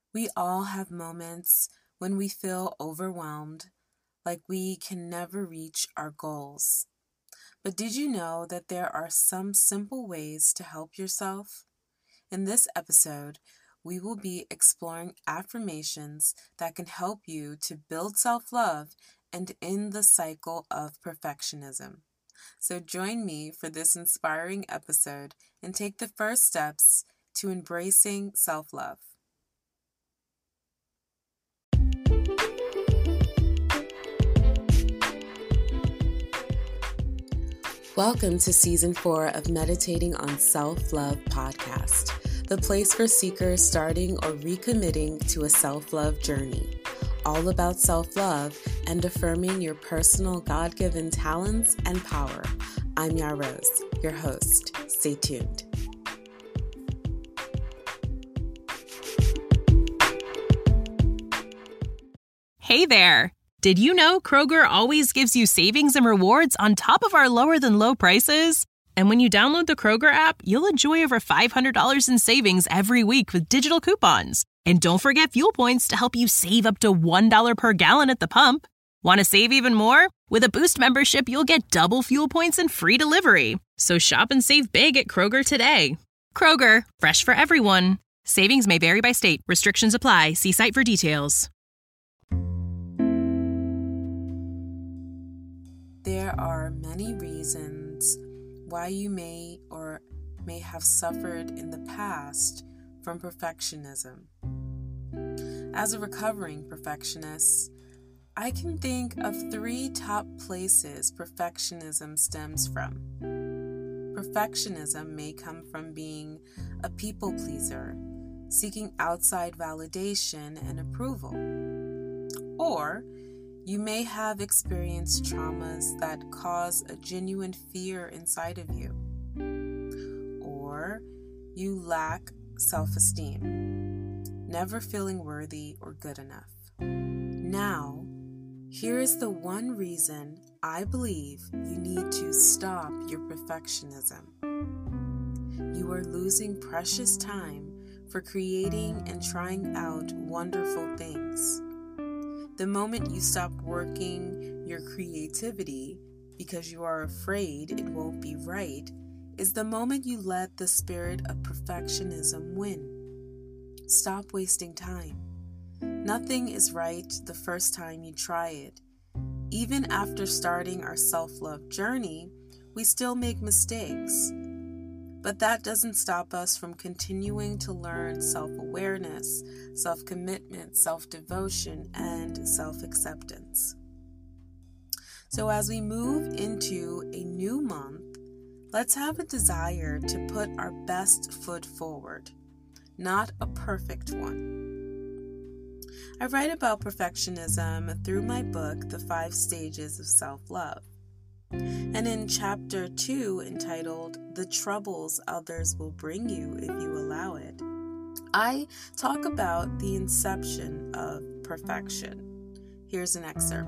We all have moments when we feel overwhelmed, like we can never reach our goals. But did you know that there are some simple ways to help yourself? In this episode, we will be exploring affirmations that can help you to build self-love and end the cycle of perfectionism. So join me for this inspiring episode and take the first steps to embracing self-love. Welcome to Season 4 of Meditating on Self-Love podcast, the place for seekers starting or recommitting to a self-love journey, all about self-love and affirming your personal God-given talents and power. I'm Ya Rose, your host. Stay tuned. Hey there! Did you know Kroger always gives you savings and rewards on top of our lower-than-low prices? And when you download the Kroger app, you'll enjoy over $500 in savings every week with digital coupons. And don't forget fuel points to help you save up to $1 per gallon at the pump. Want to save even more? With a Boost membership, you'll get double fuel points and free delivery. So shop and save big at Kroger today. Kroger, fresh for everyone. Savings may vary by state. Restrictions apply. See site for details. There are many reasons why you may or may have suffered in the past from perfectionism. As a recovering perfectionist, I can think of 3 top places perfectionism stems from. Perfectionism may come from being a people pleaser, seeking outside validation and approval. Or you may have experienced traumas that cause a genuine fear inside of you. Or you lack self-esteem, never feeling worthy or good enough. Now, here is the one reason I believe you need to stop your perfectionism. You are losing precious time for creating and trying out wonderful things. The moment you stop working your creativity because you are afraid it won't be right is the moment you let the spirit of perfectionism win. Stop wasting time. Nothing is right the first time you try it. Even after starting our self-love journey, we still make mistakes. But that doesn't stop us from continuing to learn self-awareness, self-commitment, self-devotion, and self-acceptance. So as we move into a new month, let's have a desire to put our best foot forward, not a perfect one. I write about perfectionism through my book, The 5 Stages of Self-Love. And in chapter 2, entitled The Troubles Others Will Bring You If You Allow It, I talk about the inception of perfection. Here's an excerpt.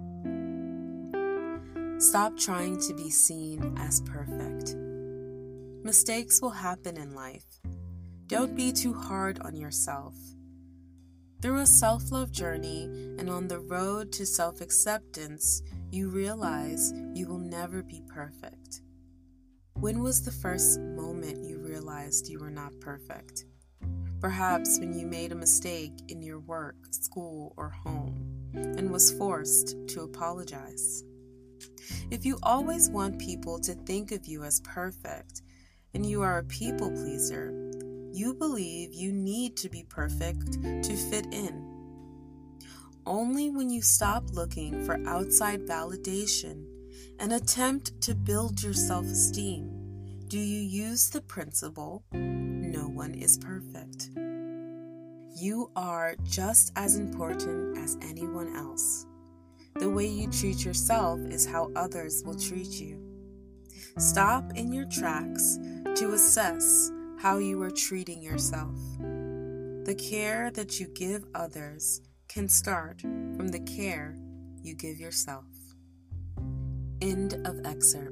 Stop trying to be seen as perfect. Mistakes will happen in life. Don't be too hard on yourself. Through a self-love journey and on the road to self-acceptance, you realize you will never be perfect. When was the first moment you realized you were not perfect? Perhaps when you made a mistake in your work, school, or home and was forced to apologize. If you always want people to think of you as perfect and you are a people pleaser, you believe you need to be perfect to fit in. Only when you stop looking for outside validation and attempt to build your self-esteem do you use the principle, no one is perfect. You are just as important as anyone else. The way you treat yourself is how others will treat you. Stop in your tracks to assess how you are treating yourself. The care that you give others can start from the care you give yourself. End of excerpt.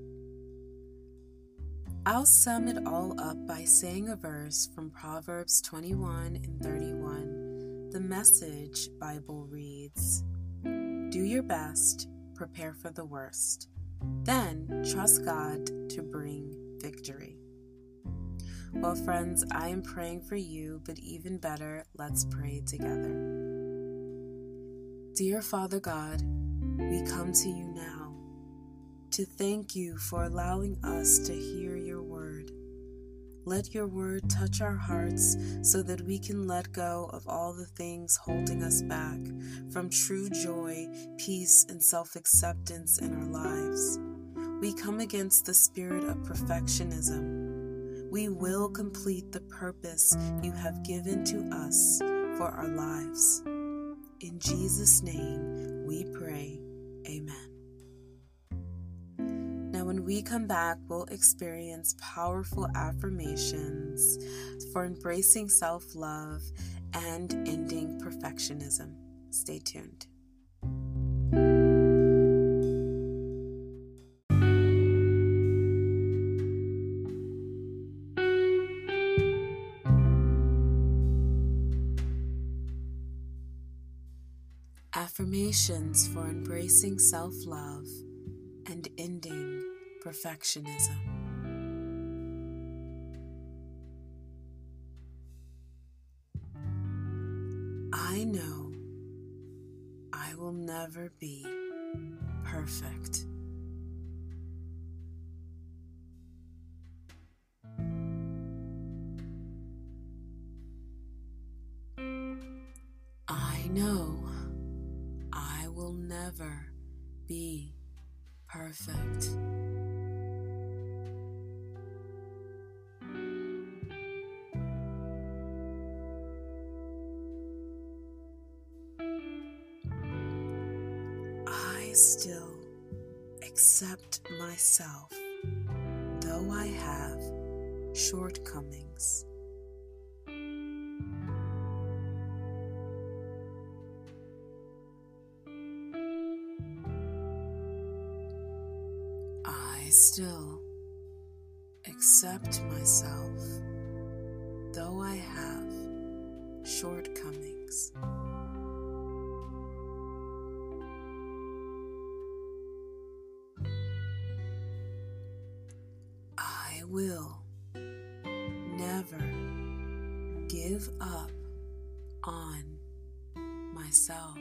I'll sum it all up by saying a verse from Proverbs 21 and 31 Message Bible reads, "Do your best, prepare for the worst, then trust God to bring victory." Well, friends, I am praying for you, but even better, let's pray together. Dear Father God, we come to you now to thank you for allowing us to hear your word. Let your word touch our hearts so that we can let go of all the things holding us back from true joy, peace, and self-acceptance in our lives. We come against the spirit of perfectionism. We will complete the purpose you have given to us for our lives. In Jesus' name we pray, amen. Now when we come back, we'll experience powerful affirmations for embracing self-love and ending perfectionism. Stay tuned. Affirmations for embracing self-love and ending perfectionism. I know I will never be perfect. I know I will never be perfect. I still accept myself, though I have shortcomings. I still accept myself, though I have shortcomings. I will never give up on myself.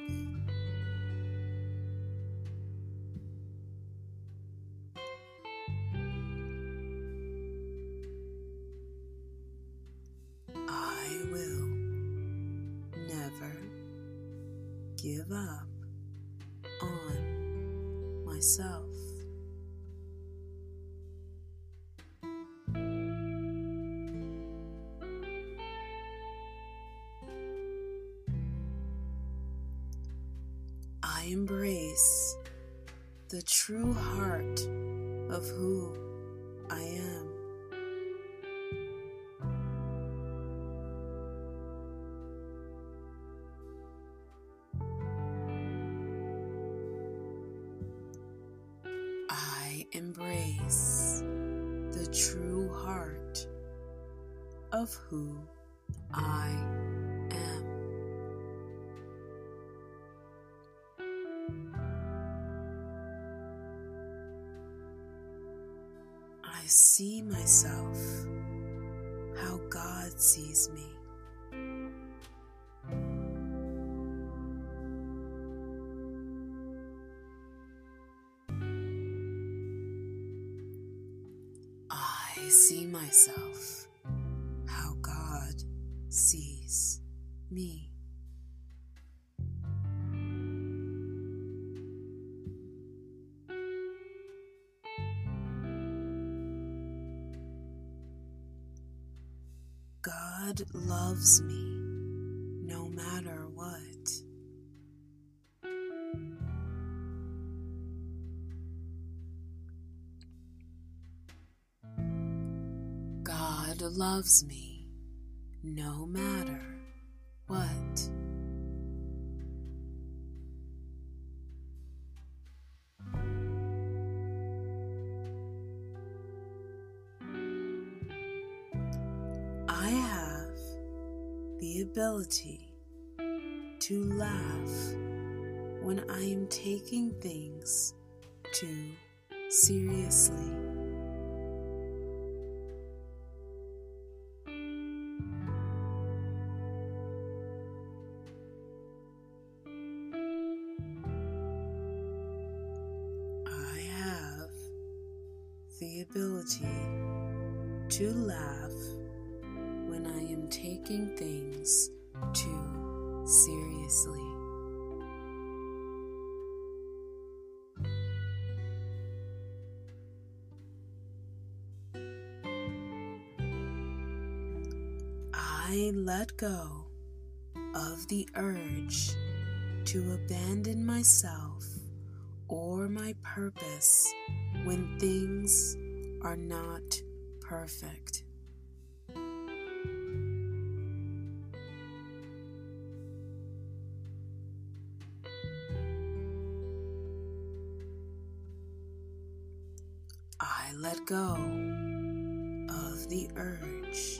I will never give up on myself. I embrace the true heart of who I am. I embrace the true heart of who I am. I see myself how God sees me. I see myself how God sees me. God loves me no matter what. God loves me no matter what. I have the ability to laugh when I am taking things too seriously. I have the ability to laugh when I am taking things too seriously. I let go of the urge to abandon myself or my purpose when things are not perfect. I let go of the urge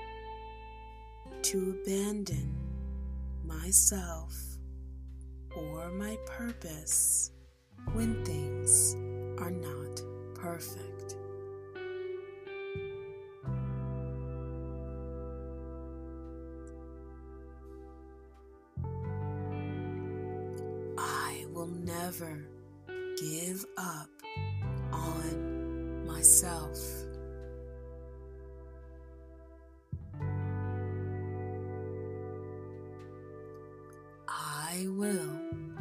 to abandon myself or my purpose when things are not perfect. I will never give up on myself. I will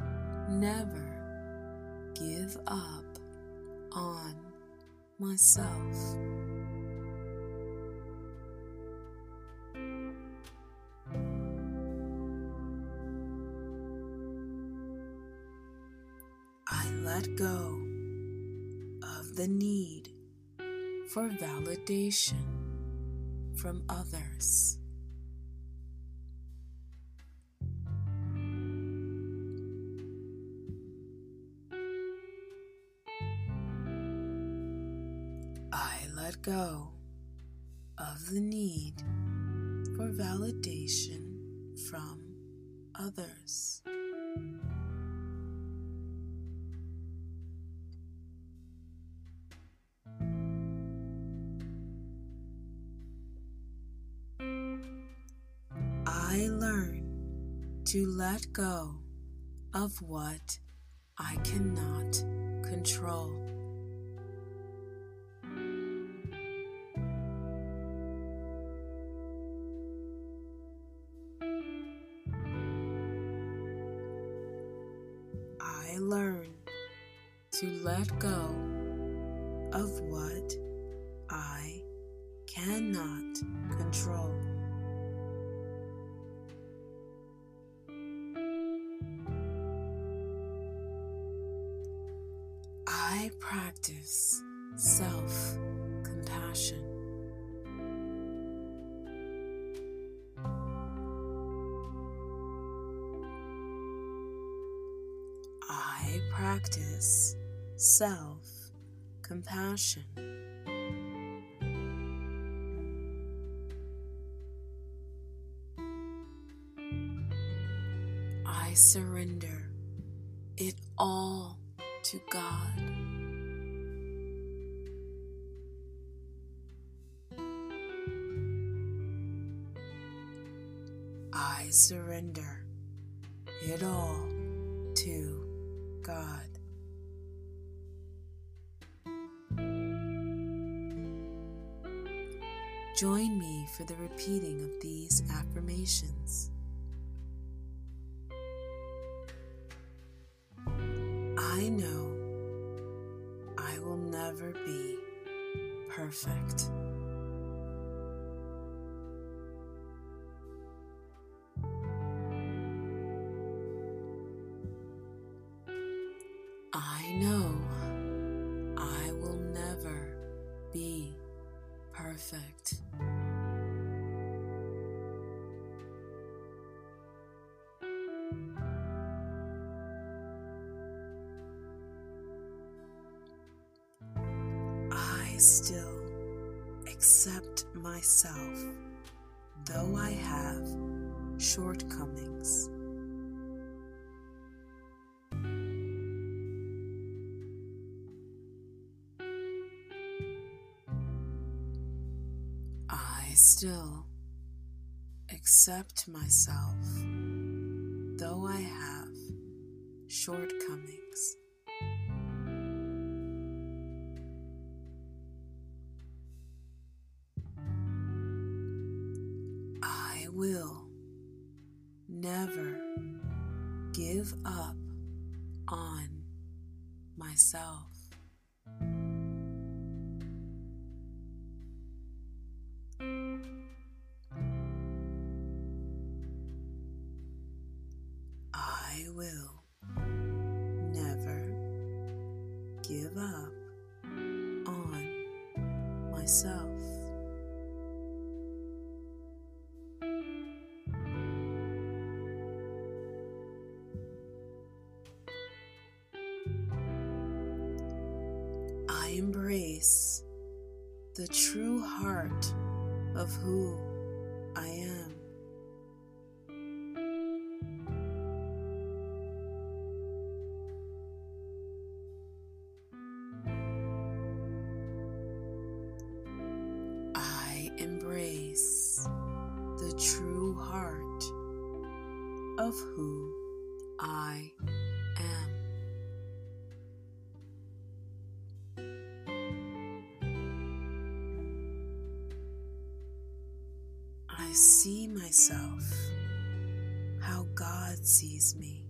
never give up on myself. I let go of the need for validation from others. I let go of the need for validation from others. I learn to let go of what I cannot control. I learn to let go of what I cannot control. I practice self-compassion. I practice self-compassion. I surrender it all to God. I surrender it all to God. Join me for the repeating of these affirmations. I know I will never be perfect. I know I will never be perfect. I still accept myself, though I have shortcomings. still accept myself, though I have shortcomings. I will never give up on myself. I will never give up on myself. I embrace the true heart of who I am. I embrace the true heart of who I am. I see myself how God sees me.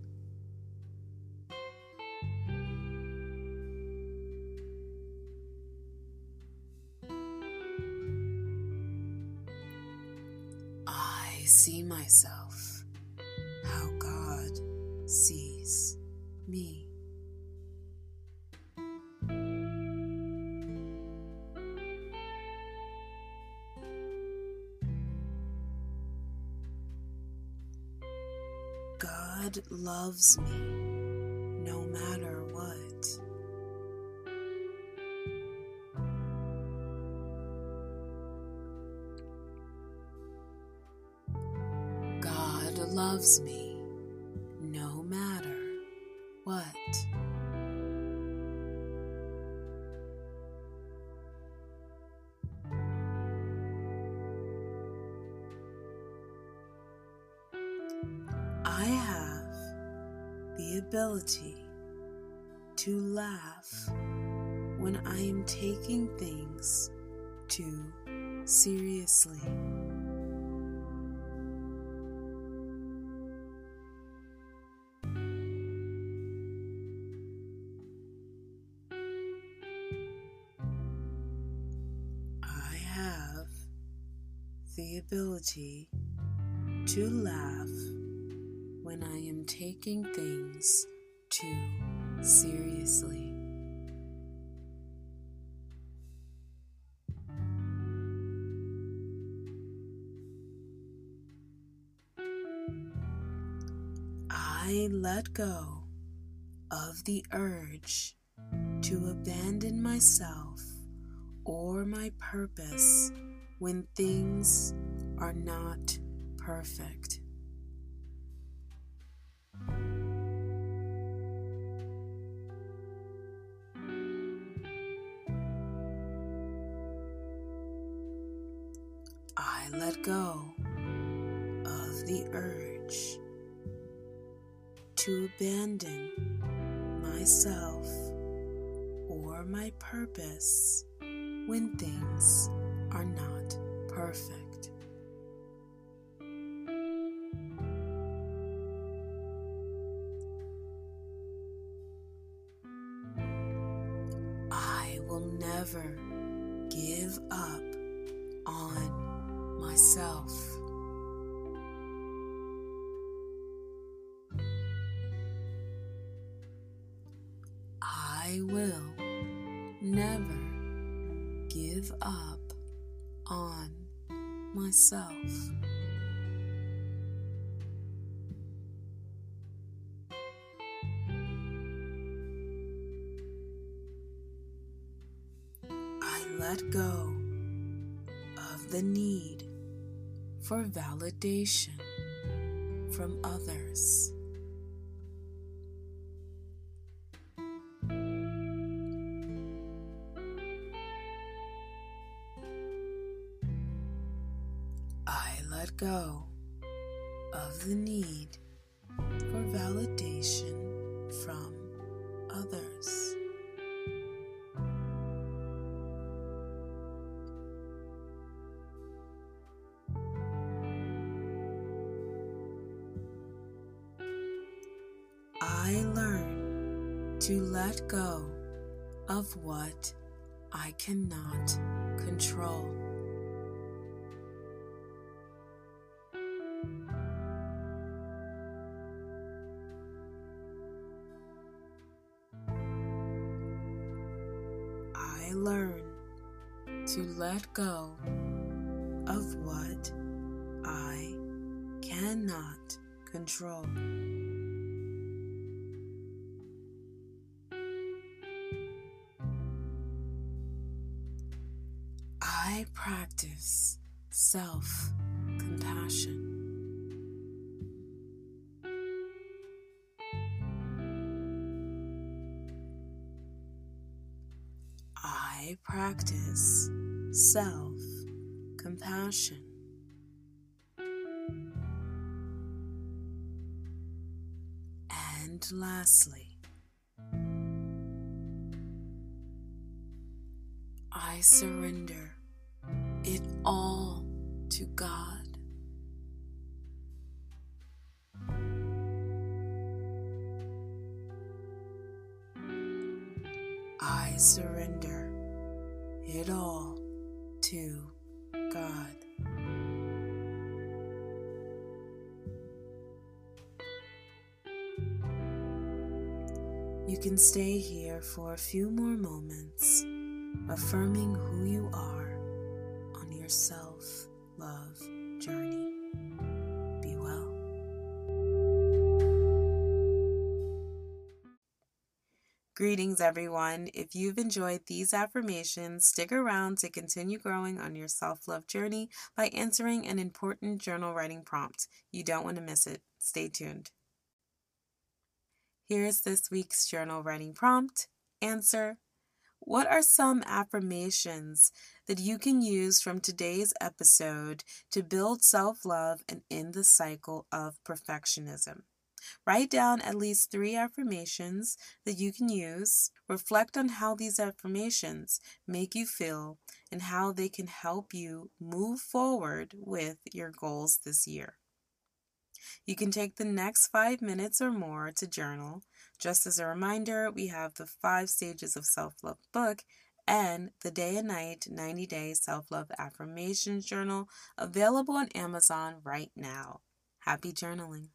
I see myself how God sees me. God loves me no matter what. God loves me no matter what. I have the ability to laugh when I am taking things too seriously. I have the ability to laugh when I am taking things too seriously. I let go of the urge to abandon myself or my purpose when things are not perfect. I let go of the urge to abandon myself or my purpose when things are not perfect. I will never give up on myself. I will never give up on myself. I let go of the need for validation from others. go of the need for validation from others. I learn to let go of what I cannot control. I learn to let go of what I cannot control. I practice self-compassion. I practice self-compassion. And lastly, I surrender it all to God. I surrender it all to God. You can stay here for a few more moments, affirming who you are on your self-love journey. Be well. Greetings, everyone. If you've enjoyed these affirmations, stick around to continue growing on your self-love journey by answering an important journal writing prompt. You don't want to miss it. Stay tuned. Here's this week's journal writing prompt. Answer: what are some affirmations that you can use from today's episode to build self-love and end the cycle of perfectionism? Write down at least 3 affirmations that you can use. Reflect on how these affirmations make you feel and how they can help you move forward with your goals this year. You can take the next 5 minutes or more to journal. Just as a reminder, we have the 5 Stages of Self-Love book and the Day and Night 90-Day Self-Love Affirmations Journal available on Amazon right now. Happy journaling.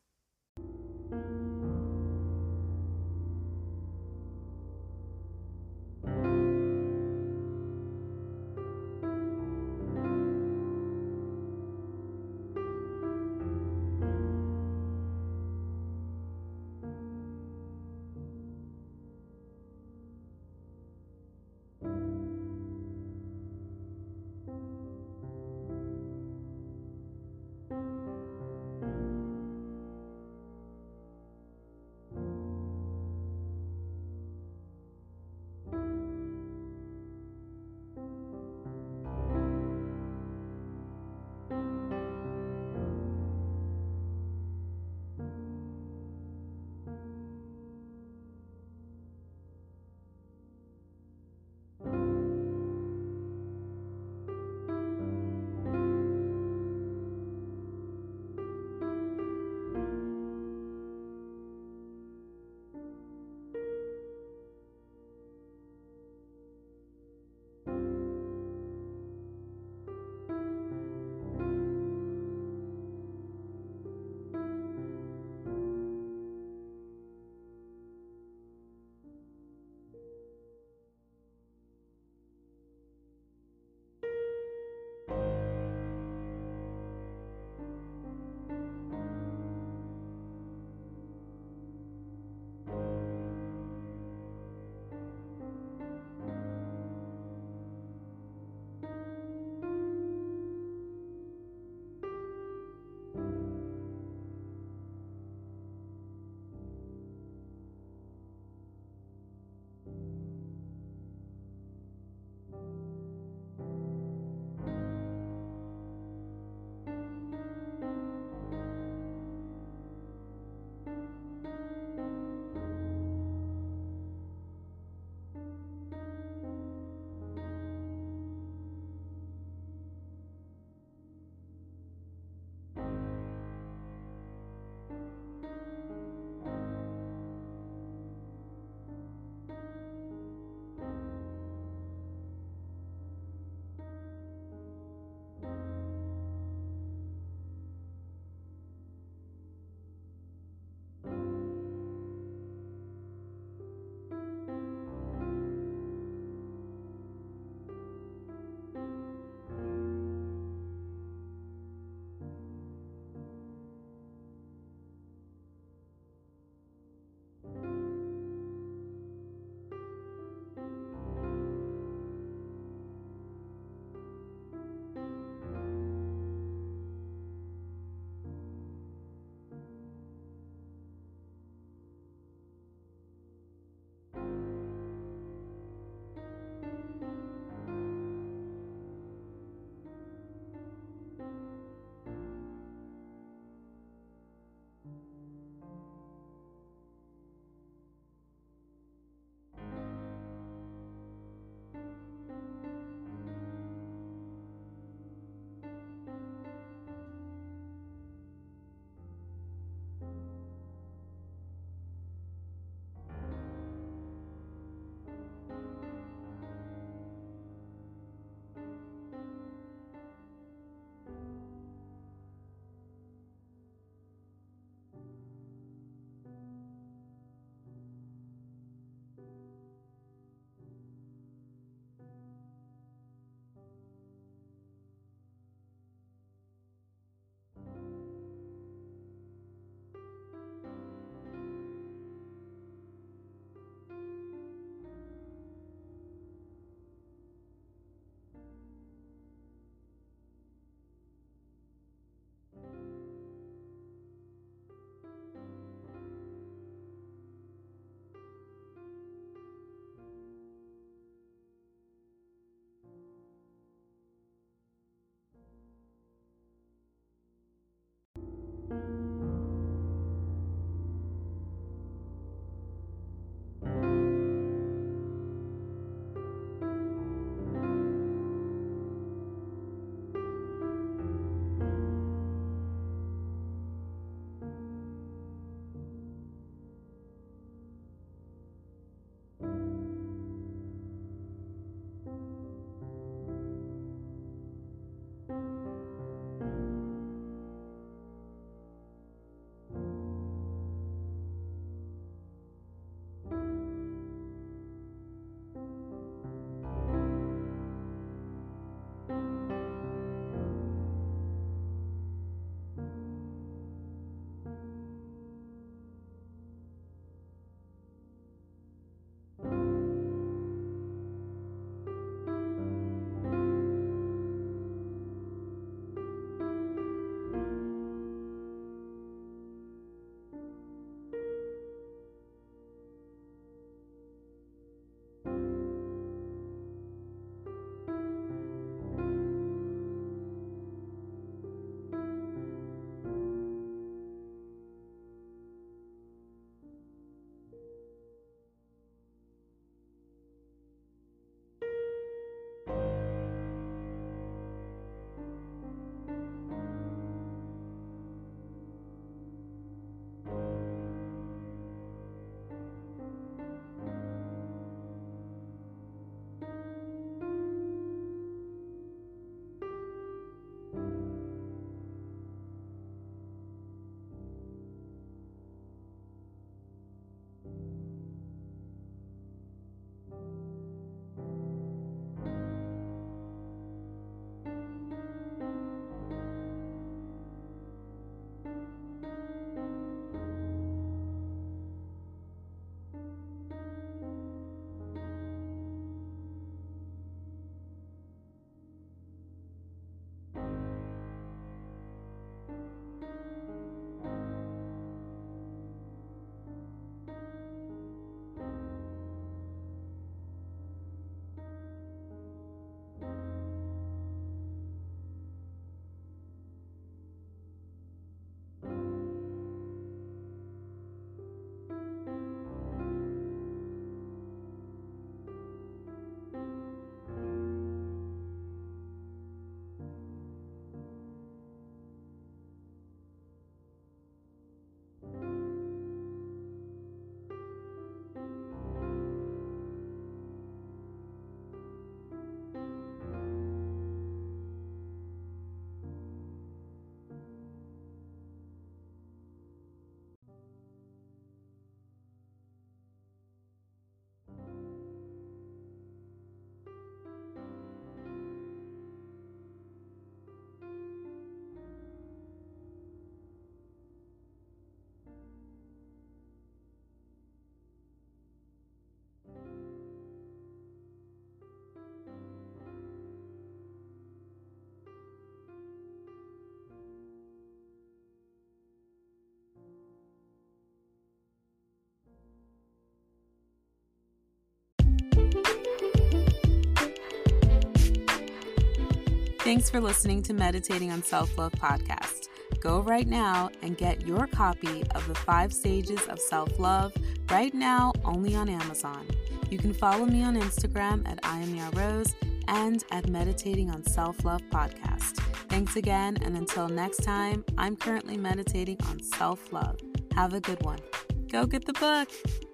Thanks for listening to Meditating on Self-Love podcast. Go right now and get your copy of the 5 Stages of Self-Love right now only on Amazon. You can follow me on Instagram at IamYaRose and at Meditating on Self-Love podcast. Thanks again, and until next time, I'm currently meditating on self-love. Have a good one. Go get the book.